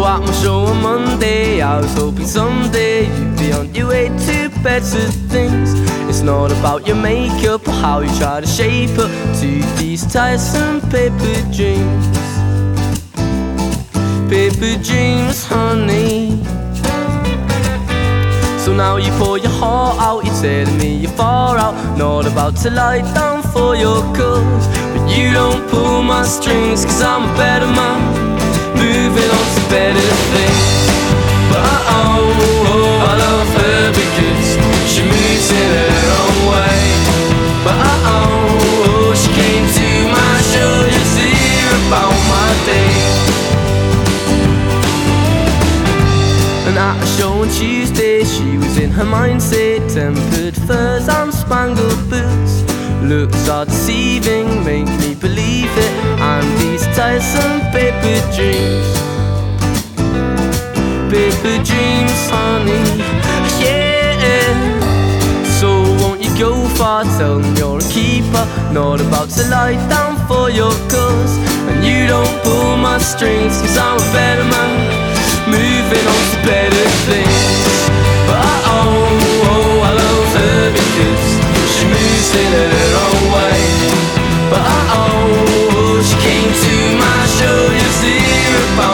at my show on Monday. I was hoping someday you'd be on your way to better things. It's not about your makeup or how you try to shape up to these tiresome paper dreams. Paper dreams, honey. So now you pour your heart out, you're telling me you're far out, not about to lie down for your cause. But you don't pull my strings, cause I'm a better man, moving on to better things. But I love her because she moves in her own way. But she came to my show just to hear about my day. And at a show on Tuesday, she was in her mindset, tempered furs and spangled boots. Looks are deceiving, make me believe it, and these tiresome paper dreams. Paper dreams, honey, yeah. So won't you go far, tell them you're a keeper, not about to lie down for your cause. And you don't pull my strings, cause I'm a better man, moving on to better things. But I love her because she moves in her own way. But she came to my show just to hear about